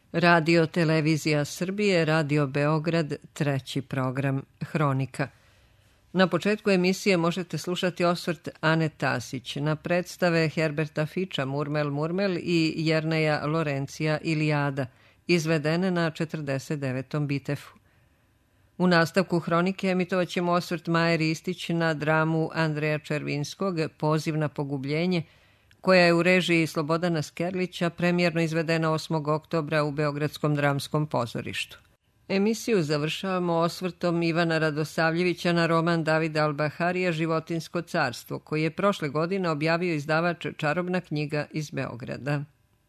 Radio Televizija Srbije, Radio Beograd, treći program, Hronika. Na početku emisije možete slušati osvrt Ane Tasić na predstave Herberta Fiča Murmel Murmel i Jerneja Lorencija Ilijada, izvedene na 49. Bitefu. U nastavku Hronike emitovat ćemo osvrt Maje Ristić na dramu Andreja Červinskog Poziv na pogubljenje, koja je u režiji Slobodana Skerlića premijerno izvedena 8. oktobra u Beogradskom dramskom pozorištu. Emisiju završavamo osvrtom Ivana Radosavljevića na roman Davida Albaharija Životinjsko carstvo, koji je prošle godine objavio izdavač Čarobna knjiga iz Beograda.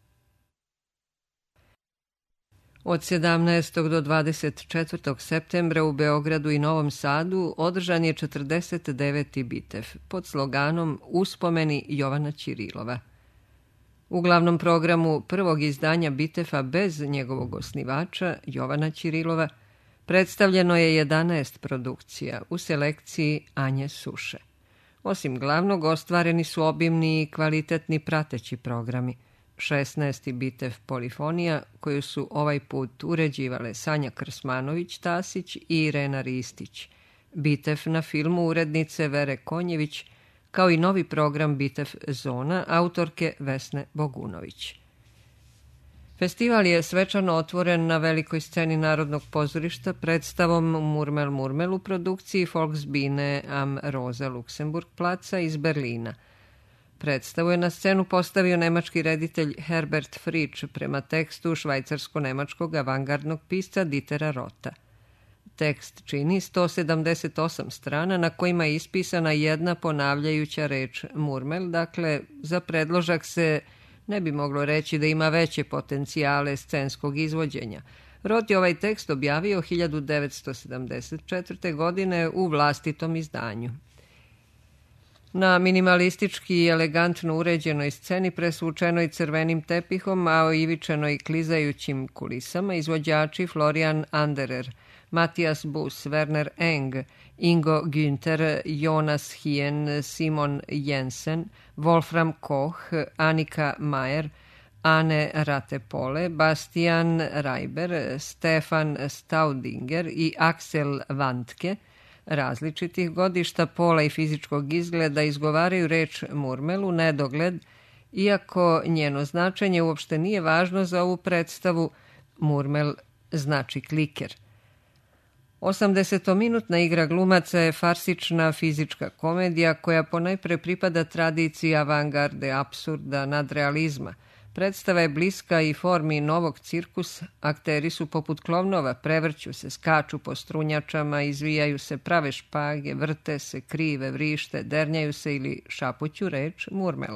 Od 17. do 24. septembra u Beogradu i Novom Sadu održan je 49. Bitef pod sloganom Uspomeni Jovana Ćirilova. U glavnom programu prvog izdanja Bitefa bez njegovog osnivača, Jovana Ćirilova, predstavljeno je 11 produkcija u selekciji Anje Suše. Osim glavnog, ostvareni su obimni i kvalitetni prateći programi. 16. Bitef Polifonija, koju su ovaj put uređivale Sanja Krsmanović-Tasić i Irena Ristić, Bitef na filmu urednice Vere Konjević, kao i novi program Bitef Zona autorke Vesne Bogunović. Festival je svečano otvoren na velikoj sceni Narodnog pozorišta predstavom Murmel Murmel u produkciji Volksbühne am Rosa Luxemburg placa iz Berlina. Predstavu je na scenu postavio nemački reditelj Herbert Frič prema tekstu švajcarsko-nemačkog avangardnog pisca Dietera Rota. Tekst čini 178 strana na kojima je ispisana jedna ponavljajuća reč Murmel, dakle za predložak se ne bi moglo reći da ima veće potencijale scenskog izvođenja. Rot je ovaj tekst objavio 1974. godine u vlastitom izdanju. Na minimalistički i elegantno uređenoj sceni presvučenoj crvenim tepihom, a oivičenoj klizajućim kulisama, izvođači Florian Anderer, Matthias Bus, Werner Eng, Ingo Günther, Jonas Hien, Simon Jensen, Wolfram Koch, Annika Mayer, Anne Ratepole, Bastian Reiber, Stefan Staudinger i Axel Wandke, različitih godišta, pola i fizičkog izgleda, izgovaraju reč Murmel u nedogled, iako njeno značenje uopšte nije važno za ovu predstavu. Murmel znači kliker. 80-minutna igra glumaca je farsična fizička komedija koja ponajpre pripada tradiciji avangarde, apsurda, nadrealizma. Predstava je bliska i formi novog cirkusa, akteri su poput klovnova, prevrću se, skaču po strunjačama, izvijaju se, prave špage, vrte se, krive, vrište, dernjaju se ili šapuću reč Murmel.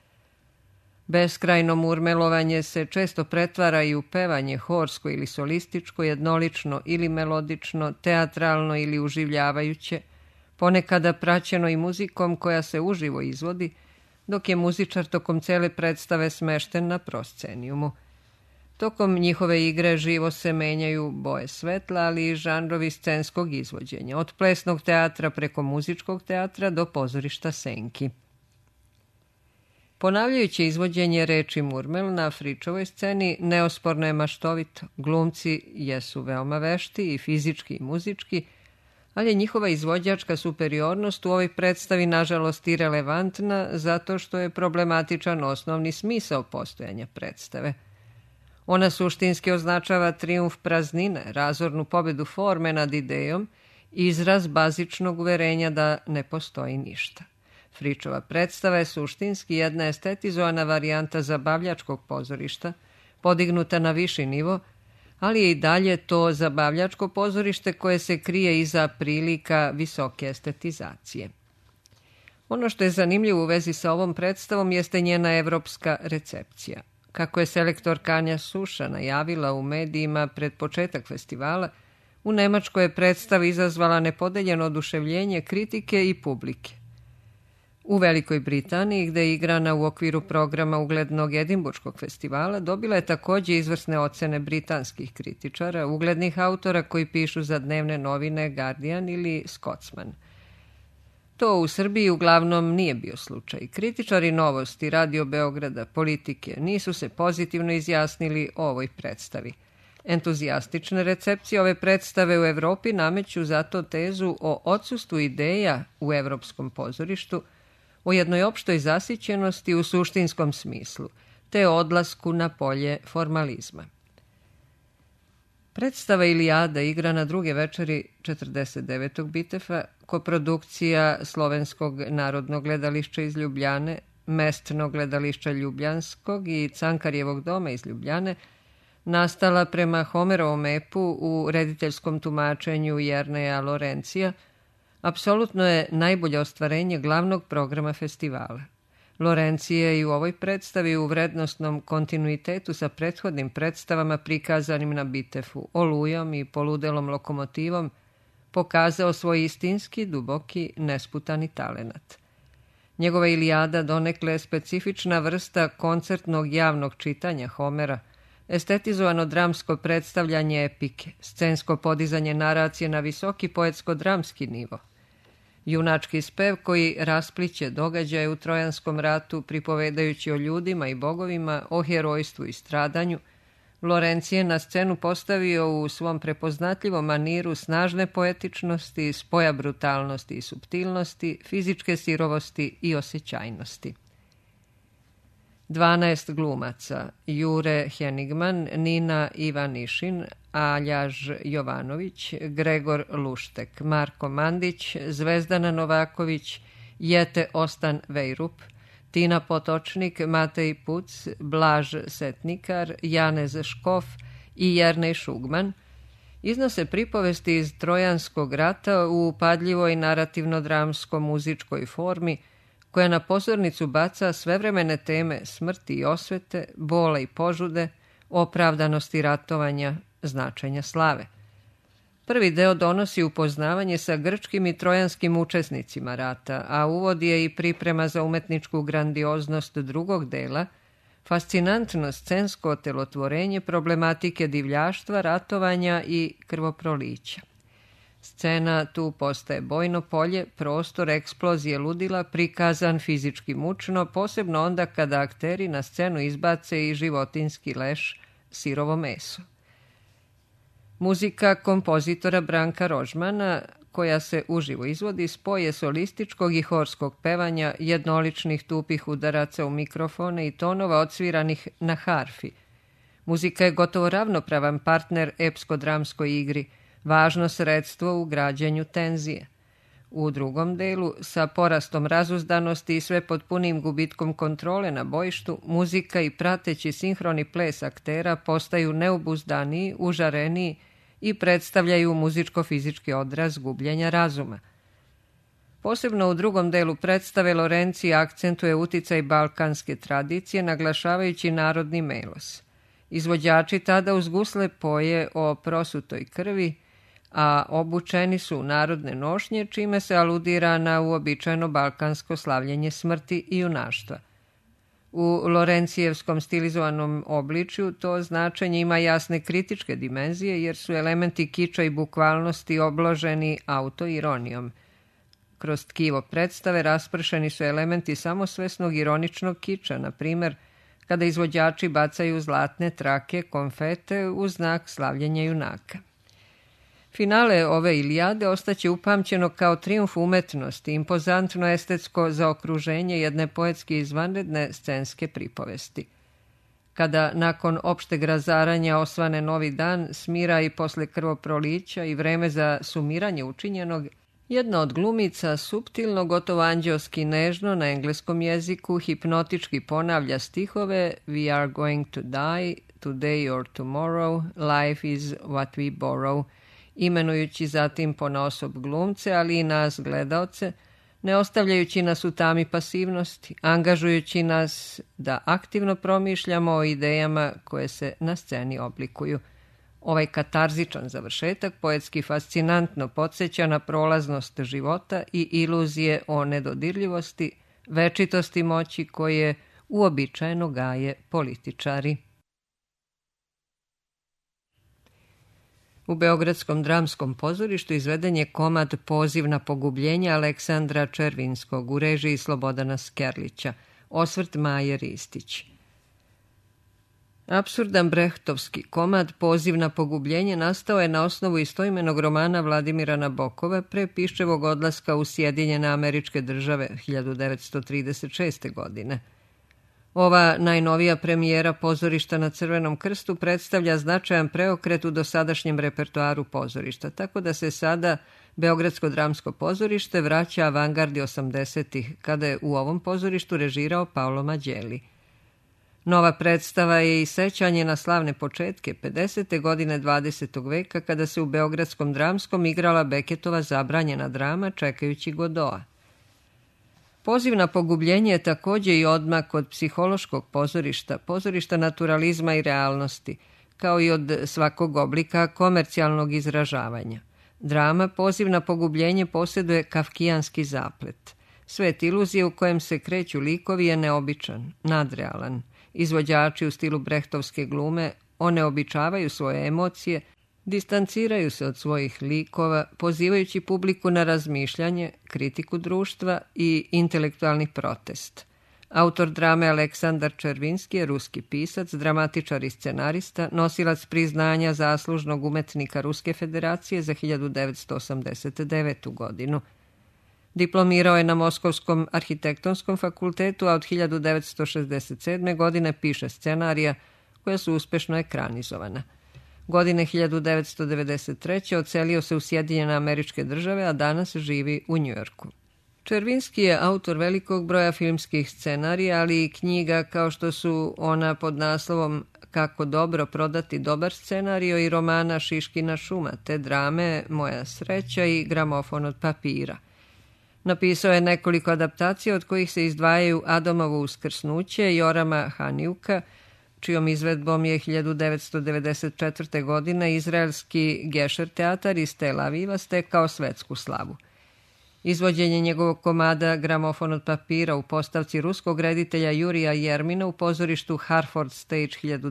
Beskrajno murmelovanje se često pretvara i u pevanje horsko ili solističko, jednolično ili melodično, teatralno ili uživljavajuće, ponekada praćeno i muzikom koja se uživo izvodi, dok je muzičar tokom cele predstave smešten na proscenijumu. Tokom njihove igre živo se menjaju boje svetla, ali i žanrovi scenskog izvođenja, od plesnog teatra preko muzičkog teatra do pozorišta senki. Ponavljajuće izvođenje reči Murmel na Fričovoj sceni neosporno je maštovito. Glumci jesu veoma vešti i fizički i muzički, ali je njihova izvođačka superiornost u ovoj predstavi nažalost irelevantna zato što je problematičan osnovni smisao postojanja predstave. Ona suštinski označava trijumf praznine, razornu pobedu forme nad idejom i izraz bazičnog uverenja da ne postoji ništa. Fričova predstava je suštinski jedna estetizovana varijanta zabavljačkog pozorišta, podignuta na viši nivo, ali je i dalje to zabavljačko pozorište koje se krije iza prilika visoke estetizacije. Ono što je zanimljivo u vezi sa ovom predstavom jeste njena evropska recepcija. Kako je selektorka Anja Suša najavila u medijima pred početak festivala, u Nemačkoj je predstava izazvala nepodeljeno oduševljenje kritike i publike. U Velikoj Britaniji, gde je igrana u okviru programa uglednog Edinburškog festivala, dobila je takođe izvrsne ocene britanskih kritičara, uglednih autora koji pišu za dnevne novine Guardian ili Scotsman. To u Srbiji uglavnom nije bio slučaj. Kritičari Novosti, Radio Beograda, Politike nisu se pozitivno izjasnili o ovoj predstavi. Entuzijastične recepcije ove predstave u Evropi nameću zato tezu o odsustvu ideja u evropskom pozorištu, o jednoj opštoj zasićenosti u suštinskom smislu, te odlasku na polje formalizma. Predstava Ilijada igra na druge večeri 49. Bitefa, koprodukcija Slovenskog narodnog gledališća iz Ljubljane, Mestnog gledališća Ljubljanskog i Cankarjevog doma iz Ljubljane, nastala prema Homerovom epu u rediteljskom tumačenju Jerneja Lorencija, apsolutno je najbolje ostvarenje glavnog programa festivala. Lorencije je i u ovoj predstavi u vrednostnom kontinuitetu sa prethodnim predstavama prikazanim na Bitefu, Olujom i Poludelom lokomotivom, pokazao svoj istinski, duboki, nesputani talenat. Njegova Ilijada donekle je specifična vrsta koncertnog javnog čitanja Homera, estetizovano dramsko predstavljanje epike, scensko podizanje naracije na visoki poetsko-dramski nivo, junački spev koji raspliće događaje u Trojanskom ratu pripovedajući o ljudima i bogovima, o herojstvu i stradanju, Lorencije na scenu postavio u svom prepoznatljivom maniru snažne poetičnosti, spoja brutalnosti i suptilnosti, fizičke sirovosti i osjećajnosti. 12 glumaca: Jure Henigman, Nina Ivanišin, Aljaž Jovanović, Gregor Luštek, Marko Mandić, Zvezdana Novaković, Jete Ostan Vejrup, Tina Potočnik, Matej Puc, Blaž Setnikar, Janez Škof i Jernej Šugman iznose pripovesti iz Trojanskog rata u upadljivoj narativno-dramsko-muzičkoj formi koja na pozornicu baca svevremene teme smrti i osvete, bola i požude, opravdanosti ratovanja, značenja slave. Prvi deo donosi upoznavanje sa grčkim i trojanskim učesnicima rata, a uvod je i priprema za umetničku grandioznost drugog dela, fascinantno scensko otelotvorenje problematike divljaštva, ratovanja i krvoprolića. Scena tu postaje bojno polje, prostor eksplozije ludila, prikazan fizički mučno, posebno onda kada akteri na scenu izbace i životinski leš, sirovo meso. Muzika kompozitora Branka Rožmana, koja se uživo izvodi, spoje solističkog i horskog pevanja, jednoličnih tupih udaraca u mikrofone i tonova odsviranih na harfi. Muzika je gotovo ravnopravan partner epsko-dramskoj igri, važno sredstvo u građenju tenzije. U drugom delu, sa porastom razuzdanosti i sve pod punim gubitkom kontrole na bojištu, muzika i prateći sinhroni ples aktera postaju neobuzdaniji, užareniji i predstavljaju muzičko-fizički odraz gubljenja razuma. Posebno u drugom delu predstave Lorenci akcentuje uticaj balkanske tradicije, naglašavajući narodni melos. Izvođači tada uz gusle poje o prosutoj krvi, a obučeni su u narodne nošnje, čime se aludira na uobičajeno balkansko slavljenje smrti i junaštva. U Lorencijevskom stilizovanom obličju to značenje ima jasne kritičke dimenzije, jer su elementi kiča i bukvalnosti obloženi autoironijom. Kroz tkivo predstave raspršeni su elementi samosvesnog ironičnog kiča, na primer, kada izvođači bacaju zlatne trake, konfete u znak slavljenja junaka. Finale ove Ilijade ostaće upamćeno kao trijumf umetnosti, impozantno estetsko zaokruženje jedne poetski izvanredne scenske pripovesti. Kada nakon opšteg razaranja osvane novi dan, smira i posle krvoprolića i vreme za sumiranje učinjenog, jedna od glumica suptilno, gotovo anđelski nežno na engleskom jeziku hipnotički ponavlja stihove We are going to die, today or tomorrow, life is what we borrow, imenujući zatim ponaosob glumce, ali i nas gledaoce, ne ostavljajući nas u tami pasivnosti, angažujući nas da aktivno promišljamo o idejama koje se na sceni oblikuju. Ovaj katarzičan završetak poetski fascinantno podsjeća na prolaznost života i iluzije o nedodirljivosti, večitosti moći koje uobičajeno gaje političari. U Beogradskom dramskom pozorištu izveden je komad Poziv na pogubljenje Aleksandra Červinskog u režiji Slobodana Skerlića, osvrt Maje Ristić. Apsurdan brehtovski komad Poziv na pogubljenje nastao je na osnovu istoimenog romana Vladimira Nabokova pre Piščevog odlaska u Sjedinjene Američke Države 1936. godine. Ova najnovija premijera pozorišta na Crvenom krstu predstavlja značajan preokret u dosadašnjem repertoaru pozorišta, tako da se sada Beogradsko dramsko pozorište vraća avangardi 80-ih, kada je u ovom pozorištu režirao Paolo Mađeli. Nova predstava je i sećanje na slavne početke 50. godine 20. veka, kada se u Beogradskom dramskom igrala Beketova zabranjena drama Čekajući Godoa. Poziv na pogubljenje je također i odmak od psihološkog pozorišta, pozorišta naturalizma i realnosti, kao i od svakog oblika komercijalnog izražavanja. Drama Poziv na pogubljenje posjeduje kafkijanski zaplet. Svet iluzije u kojem se kreću likovi je neobičan, nadrealan. Izvođači u stilu brehtovske glume oneobičavaju svoje emocije, distanciraju se od svojih likova, pozivajući publiku na razmišljanje, kritiku društva i intelektualni protest. Autor drame Aleksandar Červinski je ruski pisac, dramatičar i scenarista, nosilac priznanja zaslužnog umetnika Ruske federacije za 1989. godinu. Diplomirao je na Moskovskom arhitektonskom fakultetu, a od 1967. godine piše scenarija koja su uspešno ekranizovana. Godine 1993. odselio se u Sjedinjene Američke Države, a danas živi u Njujorku. Červinski je autor velikog broja filmskih scenarija, ali i knjiga kao što su ona pod naslovom Kako dobro prodati dobar scenario i romana Šiškina šuma, te drame Moja sreća i Gramofon od papira. Napisao je nekoliko adaptacija od kojih se izdvajaju Adamovo uskrsnuće Jorama Haniuka, čijom izvedbom je 1994. godine izraelski Gešer teatar iz Tel Aviva stekao svetsku slavu. Izvođenje njegovog komada Gramofon od papira u postavci ruskog reditelja Jurija Jermina u pozorištu Hartford Stage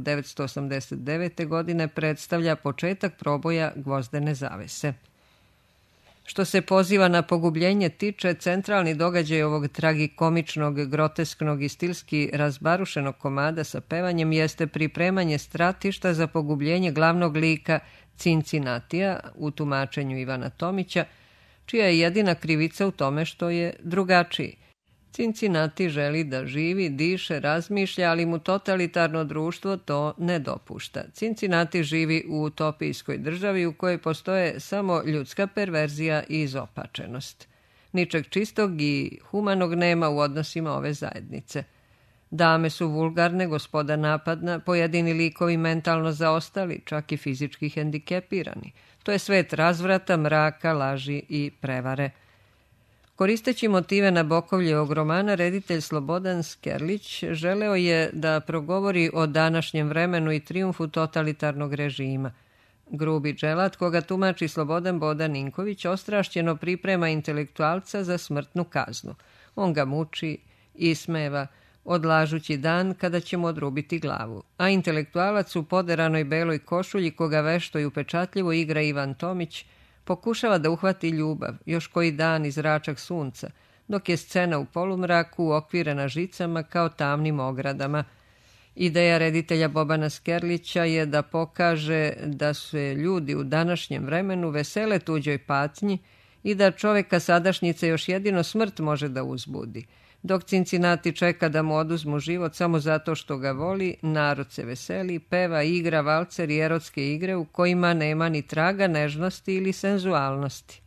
1989. godine predstavlja početak proboja Gvozdene zavese. Što se Poziva na pogubljenje tiče, centralni događaj ovog tragikomičnog, grotesknog i stilski razbarušenog komada sa pevanjem jeste pripremanje stratišta za pogubljenje glavnog lika Cincinatija u tumačenju Ivana Tomića, čija je jedina krivica u tome što je drugačiji. Cincinati želi da živi, diše, razmišlja, ali mu totalitarno društvo to ne dopušta. Cincinati živi u utopijskoj državi u kojoj postoje samo ljudska perverzija i izopačenost. Ničeg čistog i humanog nema u odnosima ove zajednice. Dame su vulgarne, gospoda napadna, pojedini likovi mentalno zaostali, čak i fizički hendikepirani. To je svet razvrata, mraka, laži i prevare. Koristeći motive Nabokovljevog romana, reditelj Slobodan Skerlić želeo je da progovori o današnjem vremenu i trijumfu totalitarnog režima. Grubi dželat, koga tumači Slobodan Boda Ninković, ostrašćeno priprema intelektualca za smrtnu kaznu. On ga muči, ismeva, odlažući dan kada će mu odrubiti glavu. A intelektualac u poderanoj beloj košulji, koga vešto i upečatljivo igra Ivan Tomić, pokušava da uhvati ljubav, još koji dan iz zračak sunca, dok je scena u polumraku uokvirena žicama kao tamnim ogradama. Ideja reditelja Bobana Skerlića je da pokaže da se ljudi u današnjem vremenu vesele tuđoj patnji i da čoveka sadašnjice još jedino smrt može da uzbudi. Dok Cincinati čeka da mu oduzmu život samo zato što ga voli, narod se veseli, peva, igra valcer i erotske igre u kojima nema ni traga nežnosti ili senzualnosti.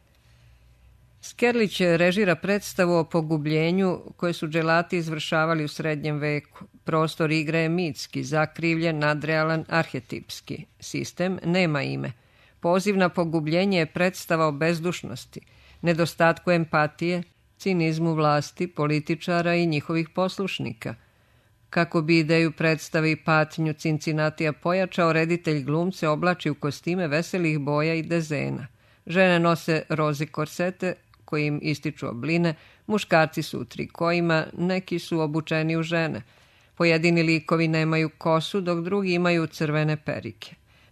Skerlić režira predstavu o pogubljenju koje su dželati izvršavali u srednjem veku. Prostor igre je mitski, zakrivljen, nadrealan, arhetipski. Sistem nema ime. Poziv na pogubljenje je predstava o bezdušnosti, nedostatku empatije, cinizmu vlasti, političara i njihovih poslušnika. Kako bi ideju predstave i patnju Cincinatija pojačao, reditelj glumce oblači u kostime veselih boja i dezena. Žene nose roze korsete koji im ističu obline, muškarci su u trikojima, neki su obučeni u žene. Pojedini likovi nemaju kosu, dok drugi imaju crvene perike.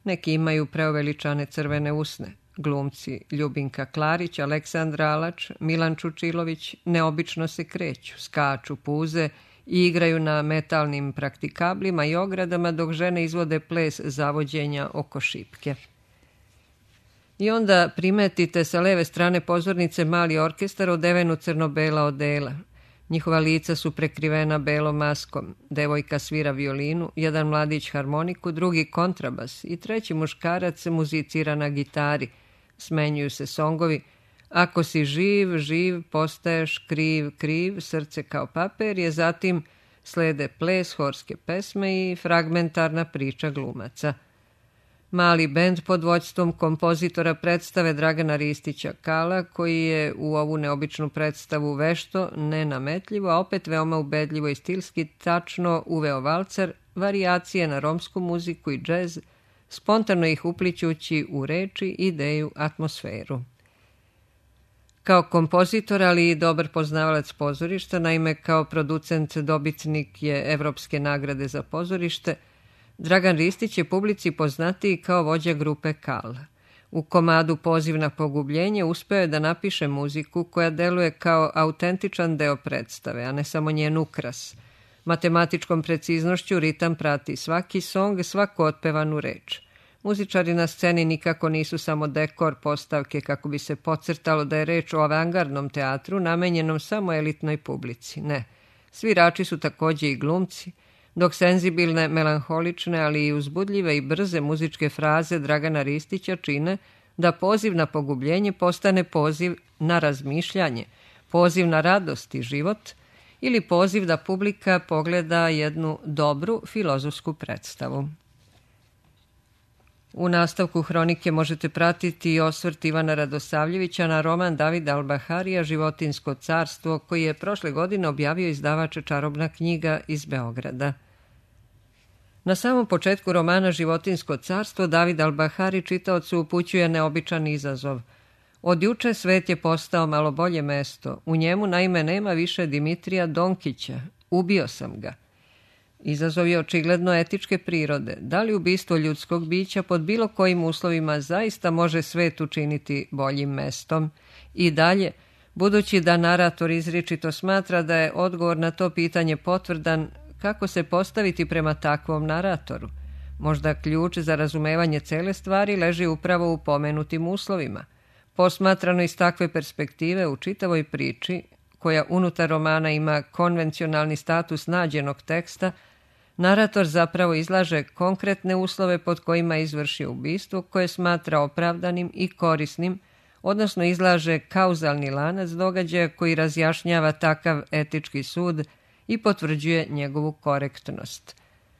Neki imaju preuveličane crvene usne. Glumci Ljubinka Klarić, Aleksandra Alač, Milan Čučilović neobično se kreću, skaču, puze i igraju na metalnim praktikablima i ogradama dok žene izvode ples zavođenja oko šipke. I onda primetite sa leve strane pozornice mali orkestar odeven u crno-bela odela. Njihova lica su prekrivena belom maskom. Devojka svira violinu, jedan mladić harmoniku, drugi kontrabas i treći muškarac muzicira na gitari. Smenjuju se songovi. Ako si živ, živ, postaješ kriv, kriv, srce kao papir je, zatim slede ples, horske pesme i fragmentarna priča glumaca. Mali bend pod vođstvom kompozitora predstave Dragana Ristića Kala, koji je u ovu neobičnu predstavu vešto, nenametljivo, a opet veoma ubedljivo i stilski tačno uveo valcer, varijacije na romsku muziku i džez, spontano ih uplićući u reči, ideju, atmosferu. Kao kompozitor, ali i dobar poznavalac pozorišta, naime kao producent dobitnik je Evropske nagrade za pozorište, Dragan Ristić je publici poznatiji kao vođa grupe Kal. U komadu Poziv na pogubljenje uspeo je da napiše muziku koja deluje kao autentičan deo predstave, a ne samo njen ukras. Matematičkom preciznošću ritam prati svaki song, svaku otpevanu reč. Muzičari na sceni nikako nisu samo dekor postavke kako bi se podcrtalo da je reč o avangardnom teatru namenjenom samo elitnoj publici. Ne, svirači su takođe i glumci, dok senzibilne, melanholične, ali i uzbudljive i brze muzičke fraze Dragana Ristića čine da poziv na pogubljenje postane poziv na razmišljanje, poziv na radost i život ili poziv da publika pogleda jednu dobru filozofsku predstavu. U nastavku hronike možete pratiti i osvrt Ivana Radosavljevića na roman Davida Albaharija Životinjsko carstvo, koji je prošle godine objavio izdavač Čarobna knjiga iz Beograda. Na samom početku romana Životinjsko carstvo David Albahari čitaocu upućuje neobičan izazov. Od juče svet je postao malo bolje mesto. U njemu naime nema više Dimitrija Donkića. Ubio sam ga. Izazov je očigledno etičke prirode. Da li ubistvo ljudskog bića pod bilo kojim uslovima zaista može svet učiniti boljim mestom? I dalje, budući da narator izričito smatra da je odgovor na to pitanje potvrdan, kako se postaviti prema takvom naratoru? Možda ključ za razumevanje cele stvari leži upravo u pomenutim uslovima. Posmatrano iz takve perspektive u čitavoj priči, koja unutar romana ima konvencionalni status nađenog teksta, narator zapravo izlaže konkretne uslove pod kojima izvrši ubistvo koje smatra opravdanim i korisnim, odnosno izlaže kauzalni lanac događaja koji razjašnjava takav etički sud i potvrđuje njegovu korektnost.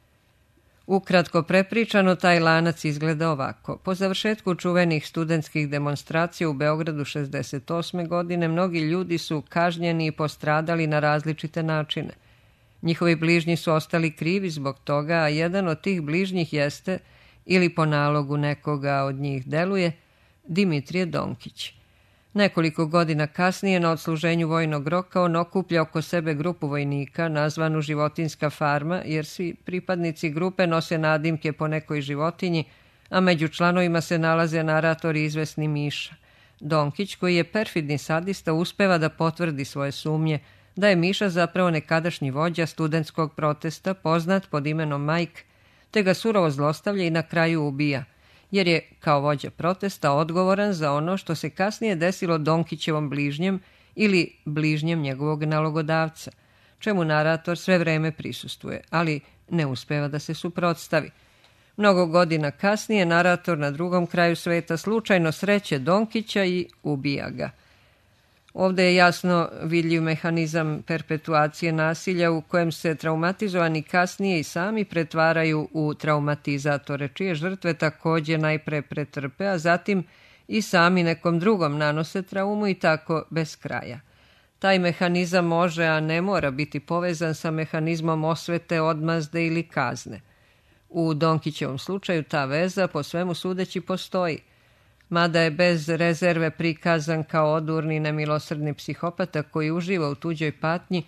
Ukratko prepričano, taj lanac izgleda ovako. Po završetku čuvenih studentskih demonstracija u Beogradu 68. godine mnogi ljudi su kažnjeni i postradali na različite načine. Njihovi bližnji su ostali krivi zbog toga, a jedan od tih bližnjih jeste, ili po nalogu nekoga od njih deluje, Dimitrije Donkić. Nekoliko godina kasnije na odsluženju vojnog roka on okuplja oko sebe grupu vojnika nazvanu Životinjska farma, jer svi pripadnici grupe nose nadimke po nekoj životinji, a među članovima se nalaze narator i izvesni Miša. Donkić, koji je perfidni sadista, uspeva da potvrdi svoje sumnje da je Miša zapravo nekadašnji vođa studentskog protesta poznat pod imenom Mike, te ga surovo zlostavlja i na kraju ubija, jer je, kao vođa protesta, odgovoran za ono što se kasnije desilo Donkićevom bližnjem ili bližnjem njegovog nalogodavca, čemu narator sve vreme prisustuje, ali ne uspeva da se suprotstavi. Mnogo godina kasnije narator na drugom kraju sveta slučajno sreće Donkića i ubija ga. Ovdje je jasno vidljiv mehanizam perpetuacije nasilja u kojem se traumatizovani kasnije i sami pretvaraju u traumatizatore, čije žrtve takođe najpre pretrpe, a zatim i sami nekom drugom nanose traumu i tako bez kraja. Taj mehanizam može, a ne mora biti povezan sa mehanizmom osvete, odmazde ili kazne. U Donkićevom slučaju ta veza po svemu sudeći postoji, mada je bez rezerve prikazan kao odurni nemilosrdni psihopata koji uživa u tuđoj patnji,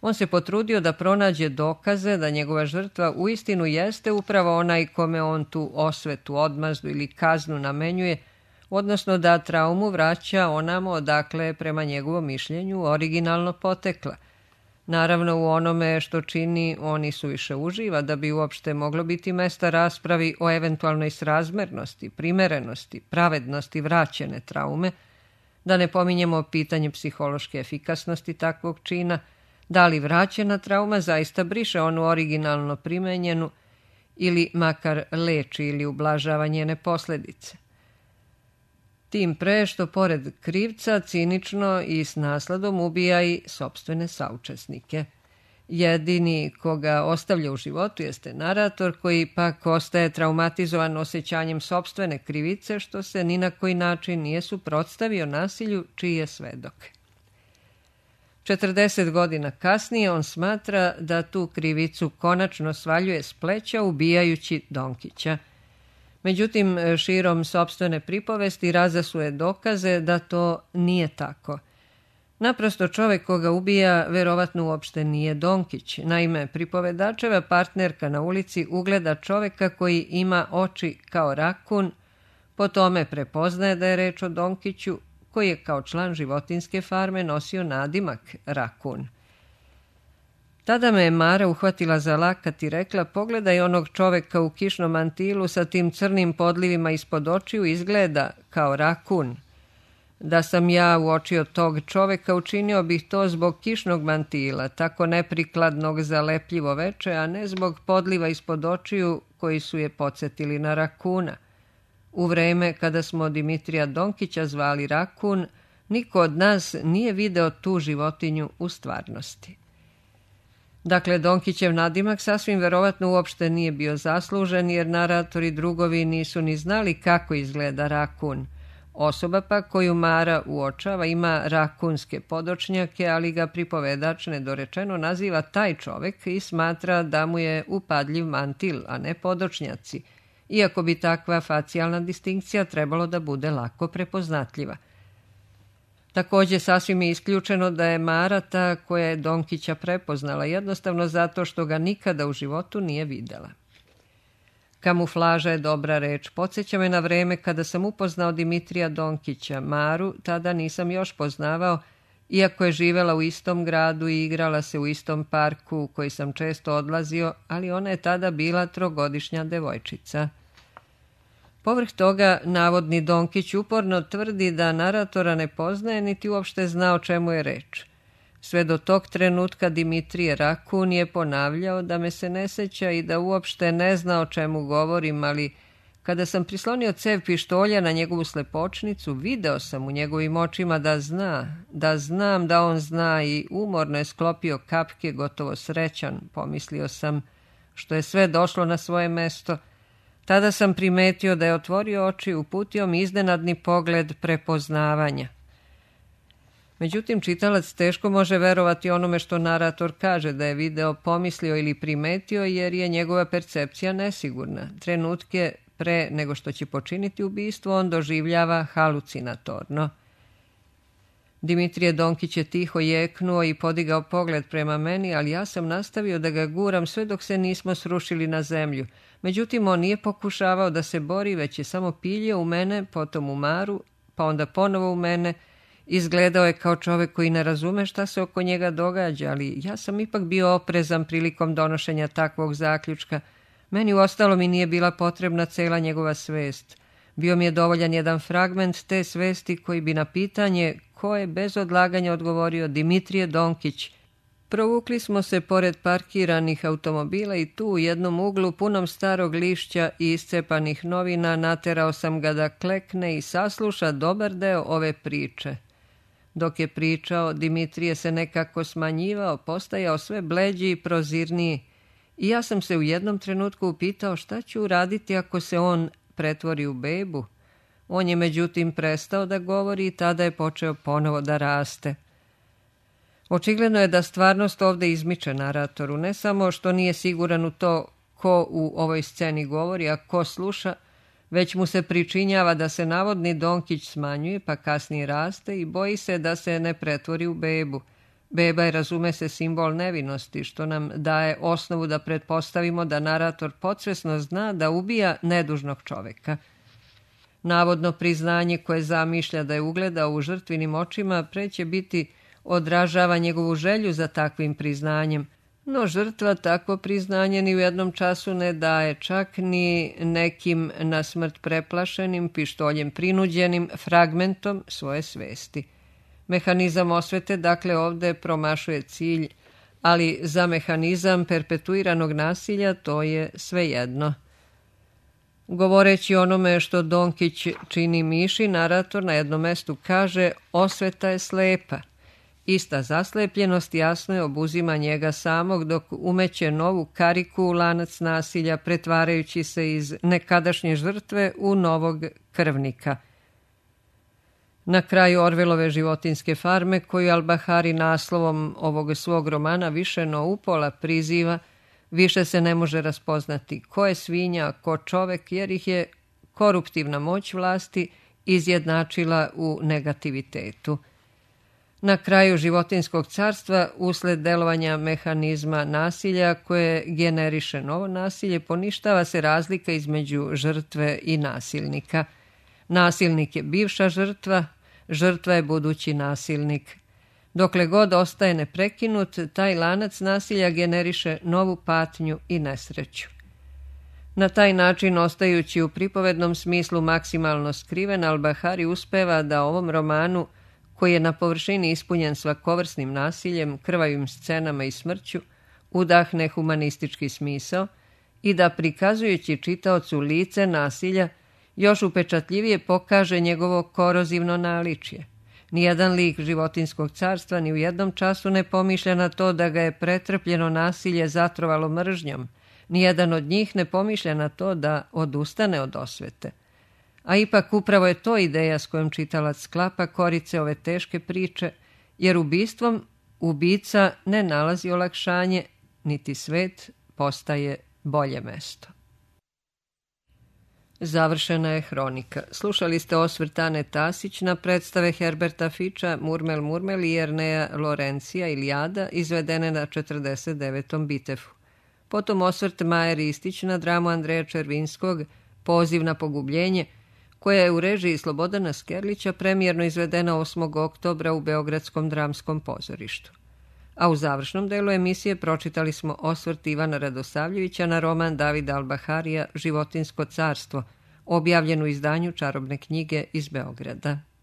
On se potrudio da pronađe dokaze da njegova žrtva uistinu jeste upravo onaj kome on tu osvetu, odmazdu ili kaznu namenjuje, odnosno da traumu vraća onamo odakle prema njegovom mišljenju originalno potekla. Naravno, u onome što čini on i suviše uživa da bi uopšte moglo biti mesta raspravi o eventualnoj srazmernosti, primerenosti, pravednosti vraćene traume, da ne pominjemo pitanje psihološke efikasnosti takvog čina, da li vraćena trauma zaista briše onu originalno primenjenu ili makar leči ili ublažava njene posljedice. Tim pre što pored krivca cinično i s nasladom ubija i sopstvene saučesnike. Jedini koga ostavlja u životu jeste narator, koji pak ostaje traumatizovan osjećanjem sopstvene krivice, što se ni na koji način nije suprotstavio nasilju čiji je svedok. 40 godina kasnije on smatra da tu krivicu konačno svaljuje s pleća ubijajući Donkića. Međutim, širom sopstvene pripovesti razasuje dokaze da to nije tako. Naprosto čovjek koga ubija verovatno uopšte nije Donkić. Naime, pripovedačeva partnerka na ulici ugleda čovjeka koji ima oči kao rakun, po tome prepoznaje da je reč o Donkiću, koji je kao član životinjske farme nosio nadimak rakun. Tada me je Mara uhvatila za lakat i rekla: pogledaj onog čoveka u kišnom mantilu sa tim crnim podlivima ispod očiju, izgleda kao rakun. Da sam ja uočio tog čoveka, učinio bih to zbog kišnog mantila, tako neprikladnog za lepljivo veče, a ne zbog podliva ispod očiju koji su je podsjetili na rakuna. U vreme kada smo Dimitrija Donkića zvali rakun, niko od nas nije video tu životinju u stvarnosti. Dakle, Donkićev nadimak sasvim verovatno uopšte nije bio zaslužen, jer naratori drugovi nisu ni znali kako izgleda rakun. Osoba pa koju Mara uočava ima rakunske podočnjake, ali ga pripovedač nedorečeno naziva taj čovek i smatra da mu je upadljiv mantil, a ne podočnjaci, iako bi takva facijalna distinkcija trebalo da bude lako prepoznatljiva. Također, sasvim je isključeno da je Mara ta koja je Donkića prepoznala, jednostavno zato što ga nikada u životu nije videla. Kamuflaža je dobra reč. Podsjeća me na vreme kada sam upoznao Dimitrija Donkića. Maru tada nisam još poznavao, iako je živela u istom gradu i igrala se u istom parku u koji sam često odlazio, ali ona je tada bila 3-godišnja devojčica. Povrh toga, navodni Donkić uporno tvrdi da naratora ne poznaje niti uopšte zna o čemu je reč. Sve do tog trenutka Dimitrije Rakun je ponavljao da me se ne seća i da uopšte ne zna o čemu govorim, ali kada sam prislonio cev pištolja na njegovu slepočnicu, video sam u njegovim očima da znam da on zna, i umorno je sklopio kapke, gotovo srećan. Pomislio sam što je sve došlo na svoje mesto. Tada sam primetio da je otvorio oči, uputio mi iznenadni pogled prepoznavanja. Međutim, čitalac teško može verovati onome što narator kaže da je video, pomislio ili primetio, jer je njegova percepcija nesigurna. Trenutke pre nego što će počiniti ubistvo on doživljava halucinatorno. Dimitrije Donkić je tiho jeknuo i podigao pogled prema meni, ali ja sam nastavio da ga guram sve dok se nismo srušili na zemlju. Međutim, on nije pokušavao da se bori, već je samo piljio u mene, potom u Maru, pa onda ponovo u mene. Izgledao je kao čovjek koji ne razume šta se oko njega događa, ali ja sam ipak bio oprezan prilikom donošenja takvog zaključka. Meni uostalom i nije bila potrebna cela njegova svest. Bio mi je dovoljan jedan fragment te svesti koji bi na pitanje ko je bez odlaganja odgovorio: Dimitrije Donkić. Provukli smo se pored parkiranih automobila i tu u jednom uglu punom starog lišća i iscepanih novina naterao sam ga da klekne i sasluša dobar deo ove priče. Dok je pričao, Dimitrije se nekako smanjivao, postajao sve bleđi i prozirniji, i ja sam se u jednom trenutku upitao šta ću uraditi ako se on pretvori u bebu. On je međutim prestao da govori i tada je počeo ponovo da raste. Očigledno je da stvarnost ovdje izmiče naratoru, ne samo što nije siguran u to ko u ovoj sceni govori, a ko sluša, već mu se pričinjava da se navodni Donkić smanjuje, pa kasnije raste i boji se da se ne pretvori u bebu. Beba je, razume se, simbol nevinosti, što nam daje osnovu da pretpostavimo da narator podsvesno zna da ubija nedužnog čoveka. Navodno priznanje koje zamišlja da je ugledao u žrtvinim očima preće biti odražava njegovu želju za takvim priznanjem, no žrtva takvo priznanje ni u jednom času ne daje, čak ni nekim na smrt preplašenim, pištoljem prinuđenim fragmentom svoje svesti. Mehanizam osvete, dakle, ovde promašuje cilj, ali za mehanizam perpetuiranog nasilja to je svejedno. Govoreći onome što Donkić čini miši, narator na jednom mestu kaže: osveta je slepa. Ista zaslepljenost jasno je obuzima njega samog, dok umeće novu kariku u lanac nasilja, pretvarajući se iz nekadašnje žrtve u novog krvnika. Na kraju Orvelove životinjske farme, koju Al-Bahari naslovom ovog svog romana više no upola priziva, više se ne može raspoznati ko je svinja, ko čovek, jer ih je koruptivna moć vlasti izjednačila u negativitetu. Na kraju životinjskog carstva, usled delovanja mehanizma nasilja koje generiše novo nasilje, poništava se razlika između žrtve i nasilnika. Nasilnik je bivša žrtva, žrtva je budući nasilnik. Dokle god ostaje neprekinut, taj lanac nasilja generiše novu patnju i nesreću. Na taj način, ostajući u pripovednom smislu maksimalno skriven, Al-Bahari uspeva da ovom romanu, koji je na površini ispunjen svakovrsnim nasiljem, krvavim scenama i smrću, udahne humanistički smisao i da, prikazujući čitaocu lice nasilja, još upečatljivije pokaže njegovo korozivno naličje. Nijedan lik životinjskog carstva ni u jednom času ne pomišlja na to da ga je pretrpljeno nasilje zatrovalo mržnjom. Nijedan od njih ne pomišlja na to da odustane od osvete. A ipak upravo je to ideja s kojom čitalac sklapa korice ove teške priče, jer ubistvom ubica ne nalazi olakšanje, niti svet postaje bolje mesto. Završena je hronika. Slušali ste osvrt Ane Tasić na predstave Herberta Fiča, Murmel Murmel i Erneja Lorencija Ilijada, izvedene na 49. Bitefu. Potom osvrt Maje Ristić na dramu Andreja Červinskog, Poziv na pogubljenje, koja je u režiji Slobodana Skerlića premijerno izvedena 8. oktobra u Beogradskom dramskom pozorištu. A u završnom delu emisije pročitali smo osvrt Ivana Radosavljevića na roman Davida Al-Baharija Životinjsko carstvo, objavljen u izdanju Čarobne knjige iz Beograda.